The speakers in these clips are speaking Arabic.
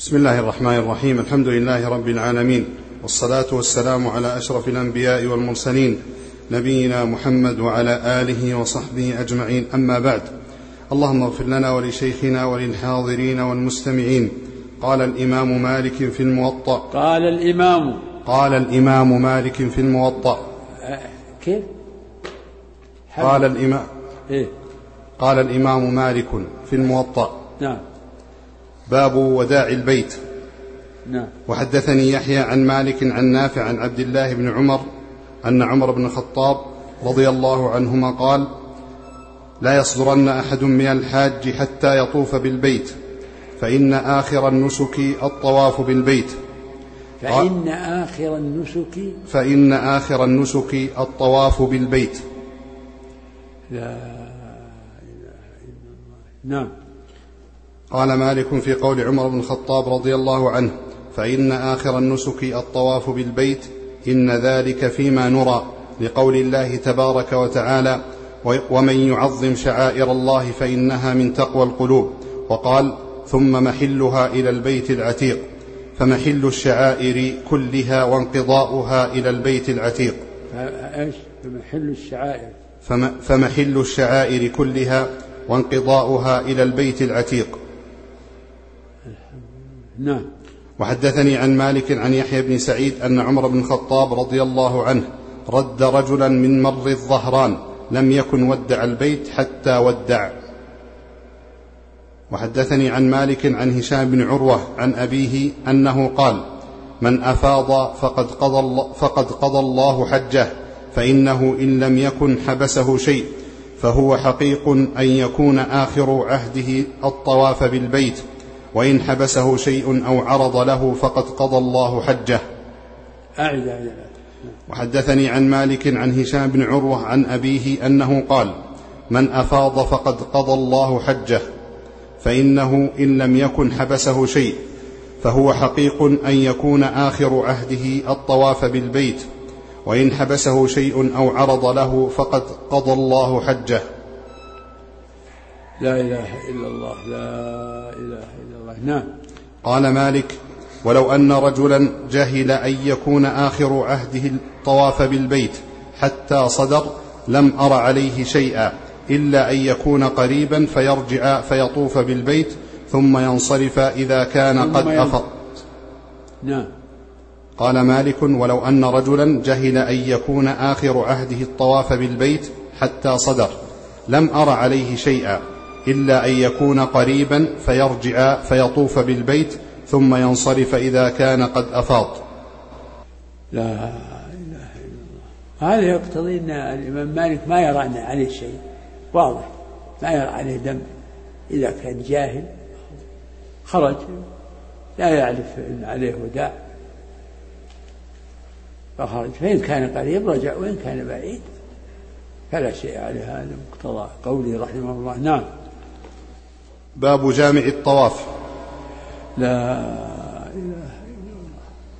بسم الله الرحمن الرحيم. الحمد لله رب العالمين، والصلاة والسلام على أشرف الأنبياء والمرسلين، نبينا محمد وعلى آله وصحبه أجمعين، أما بعد. اللهم اغفر لنا ولشيخنا وللحاضرين والمستمعين. قال الإمام مالك في الموطأ. قال الإمام مالك في الموطأ. كيف؟ قال الإمام مالك في الموطأ. نعم. باب وداع البيت. نعم. وحدثني يحيى عن مالك عن نافع عن عبد الله بن عمر أن عمر بن الخطاب رضي الله عنهما قال: لا يصدرن أحد من الحاج حتى يطوف بالبيت، فإن آخر النسك الطواف بالبيت. فإن آخر النسك الطواف بالبيت. لا إله إلا الله. نعم. قال مالك في قول عمر بن الخطاب رضي الله عنه: فإن آخر النسك الطواف بالبيت، إن ذلك فيما نرى، لقول الله تبارك وتعالى: ومن يعظم شعائر الله فإنها من تقوى القلوب. وقال: ثم محلها إلى البيت العتيق، فمحل الشعائر كلها وانقضاؤها إلى البيت العتيق. فمحل الشعائر كلها وانقضاؤها إلى البيت العتيق. نعم. وحدثني عن مالك عن يحيى بن سعيد أن عمر بن الخطاب رضي الله عنه رد رجلا من مر الظهران لم يكن ودع البيت حتى ودع. وحدثني عن مالك عن هشام بن عروة عن أبيه أنه قال: من أفاض فقد قضى الله حجه، فإنه إن لم يكن حبسه شيء، فهو حقيق أن يكون آخر عهده الطواف بالبيت، وإن حبسه شيء أو عرض له فقد قضى الله حجه. وحدثني عن مالك عن هشام بن عروة عن أبيه أنه قال: من أفاض فقد قضى الله حجه، فإنه إن لم يكن حبسه شيء، فهو حقيق أن يكون آخر عهده الطواف بالبيت، وإن حبسه شيء أو عرض له فقد قضى الله حجه. لا إله إلا الله. لا إله إلا الله. نعم. قال مالك: ولو أن رجلا جهل أن يكون آخر عهده الطواف بالبيت حتى صدر لم أر عليه شيئا، إلا أن يكون قريبا فيرجع فيطوف بالبيت ثم ينصرف إذا كان قد أفض. نعم. قال مالك: ولو أن رجلا جهل أن يكون آخر عهده الطواف بالبيت حتى صدر لم أر عليه شيئا، إلا أن يكون قريبا فيرجع فيطوف بالبيت ثم ينصرف إذا كان قد أفاض. لا إله إلا الله. هذا يقتضي أن الإمام مالك ما يرى عليه شيء واضح، ما يرى عليه دم. إذا كان جاهل خرج لا يعرف أن عليه وداع فخرج، فإن كان قريب رجع، وإن كان بعيد فلا شيء عليه. هذا مقتضى قوله رحمه الله. نعم. باب جامع الطواف. لا إله إلا الله.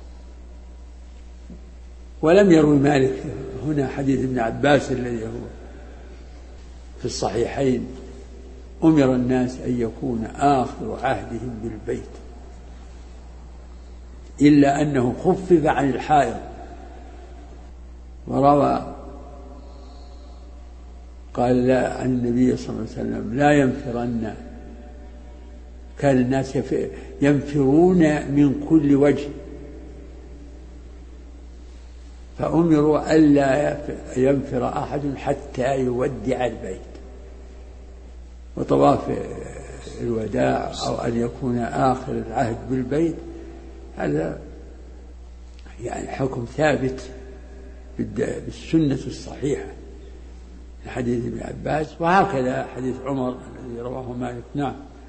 ولم يروي مالك هنا حديث ابن عباس الذي هو في الصحيحين: أمر الناس أن يكون آخر عهدهم بالبيت، إلا أنه خفف عن الحائض. وروى قال لا عن النبي صلى الله عليه وسلم: لا ينفرن، كان الناس ينفرون من كل وجه، فأمروا ألا ينفر أحد حتى يودع البيت. وطواف الوداع أو أن يكون آخر العهد بالبيت هذا يعني حكم ثابت بالسنة الصحيحة، حديث ابن عباس، وهكذا حديث عمر الذي رواه مالك. نعم.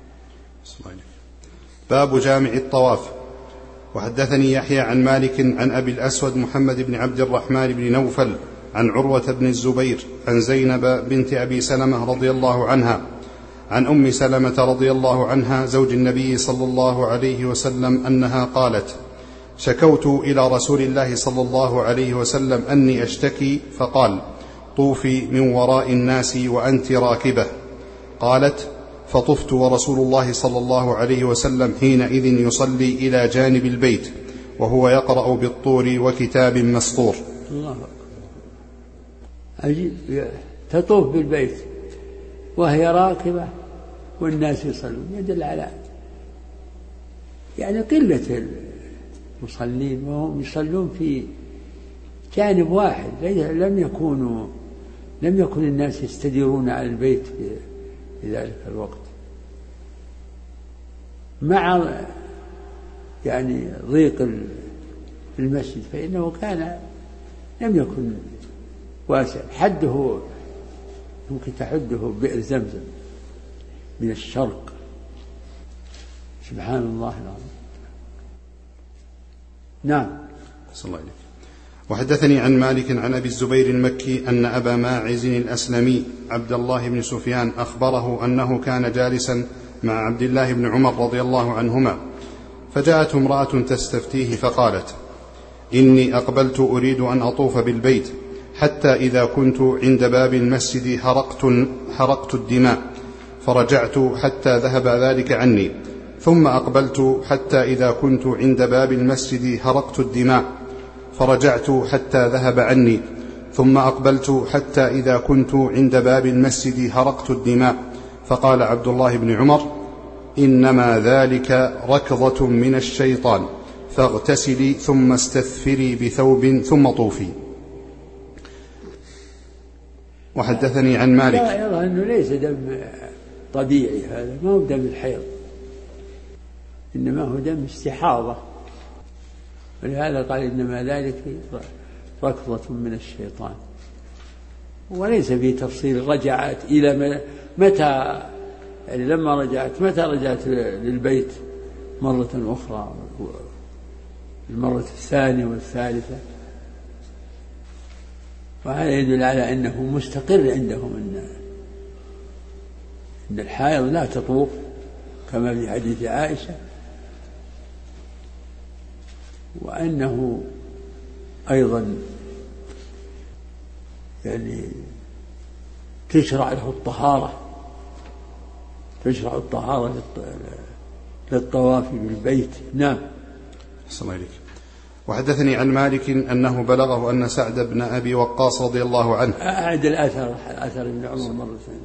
باب جامع الطواف. وحدثني يحيى عن مالك عن أبي الأسود محمد بن عبد الرحمن بن نوفل عن عروة بن الزبير عن زينب بنت أبي سلمة رضي الله عنها عن أم سلمة رضي الله عنها زوج النبي صلى الله عليه وسلم أنها قالت: شكوت إلى رسول الله صلى الله عليه وسلم أني أشتكي، فقال: طوفي من وراء الناس وأنت راكبة. قالت: فطفت ورسول الله صلى الله عليه وسلم حينئذ يصلي إلى جانب البيت وهو يقرأ بالطور وكتاب مسطور. الله عجيب، تطوف بالبيت وهي راكبة والناس يصلون، يدل على يعني قلة المصلين، وهم يصلون في جانب واحد. لم يكن الناس يستديرون على البيت في ذلك الوقت، مع يعني ضيق المسجد، فإنه لم يكن واسع. حده ممكن تحده بئر زمزم من الشرق. سبحان الله العظيم. نعم. صلى الله عليه. وحدثني عن مالك عن أبي الزبير المكي أن أبا ماعز الأسلمي عبد الله بن سفيان أخبره أنه كان جالسا مع عبد الله بن عمر رضي الله عنهما، فجاءت امرأة تستفتيه فقالت: إني أقبلت أريد أن أطوف بالبيت، حتى إذا كنت عند باب المسجد حرقت الدماء، فرجعت حتى ذهب ذلك عني، ثم أقبلت حتى إذا كنت عند باب المسجد حرقت الدماء، فرجعت حتى ذهب عني، ثم أقبلت حتى إذا كنت عند باب المسجد حرقت الدماء. فقال عبد الله بن عمر: إنما ذلك ركضة من الشيطان، فاغتسلي ثم استثفري بثوب ثم طوفي. وحدثني عن مالك. لا يرى أنه ليس دم طبيعي، هذا ما هو دم الحيض، إنما هو دم استحاضة، ولهذا قال إنما ذلك ركضة من الشيطان. وليس في تفصيل رجعت إلى متى، يعني لما رجعت متى رجعت للبيت مرة أخرى، المرة الثانية والثالثة. وهذا يدل على أنه مستقر عندهم أن الحائض لا تطوف كما في حديث عائشة، وأنه أيضا يعني تشرع له الطهارة للطواف بالبيت. نعم. صلى الله عليه. وحدثني عن مالك أنه بلغه أن سعد بن أبي وقاص رضي الله عنه. أعد الأثر ابن عمر مرة ثانية.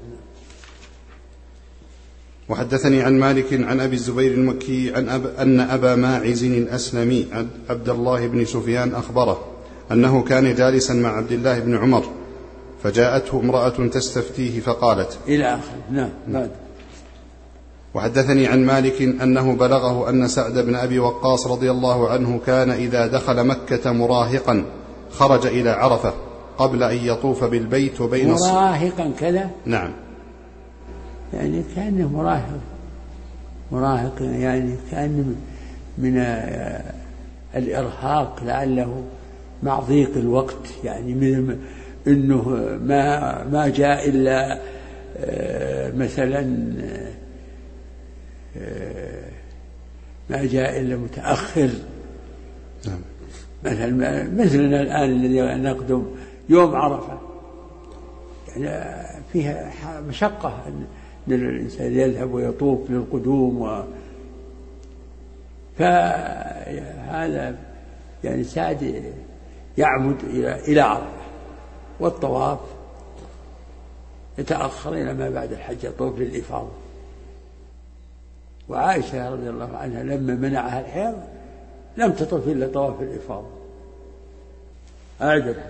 وحدثني عن مالك عن أبي الزبير المكي أن أبا ماعز الأسلمي عبد الله بن سفيان أخبره أنه كان جالسا مع عبد الله بن عمر، فجاءته امرأة تستفتيه فقالت إلى آخر. نعم. بعد. وحدثني عن مالك أنه بلغه أن سعد بن أبي وقاص رضي الله عنه كان إذا دخل مكة مراهقا خرج إلى عرفة قبل أن يطوف بالبيت وبين مراهقا كذا. نعم. يعني كأنه مراهق، يعني كأنه من الإرهاق، لعله مع ضيق الوقت، يعني من إنه ما جاء إلا مثلا ما جاء إلا متأخر. نعم. مثلنا الآن الذي نقدم يوم عرفة، يعني فيها مشقة أن الإنسان يذهب ويطوف للقدوم فهذا يعني سعد يعمد إلى عرفة، والطواف يتأخر إلى ما بعد الحج، يطوف للإفاضة. وعائشة رضي الله عنها لما منعها الحيض لم تطف إلا طواف الإفاضة. أعد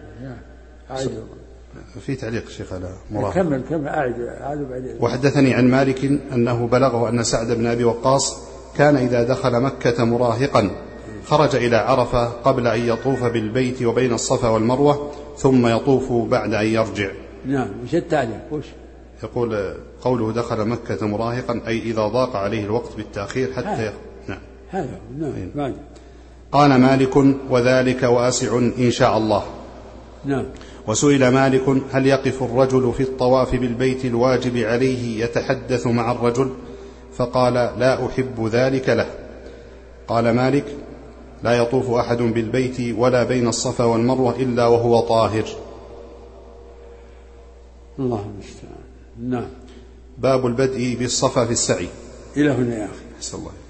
في تعليق شيخ على مراهق. كمل أعد بعدين. وحدثني عن مالك أنه بلغه أن سعد بن أبي وقاص كان إذا دخل مكة مراهقا خرج إلى عرفة قبل أن يطوف بالبيت وبين الصفا والمروة، ثم يطوف بعد أن يرجع. نعم. وش التعليق؟ يقول قوله دخل مكة مراهقا أي إذا ضاق عليه الوقت بالتأخير حتى نعم. هذا نعم. قال مالك: وذلك واسع إن شاء الله. نعم. وسئل مالك: هل يقف الرجل في الطواف بالبيت الواجب عليه يتحدث مع الرجل؟ فقال: لا أحب ذلك له. قال مالك: لا يطوف أحد بالبيت ولا بين الصفا والمروة إلا وهو طاهر. الله المستعان. نعم. باب البدء بالصفا في السعي. إلى هنا يا أخي. أحسن الله.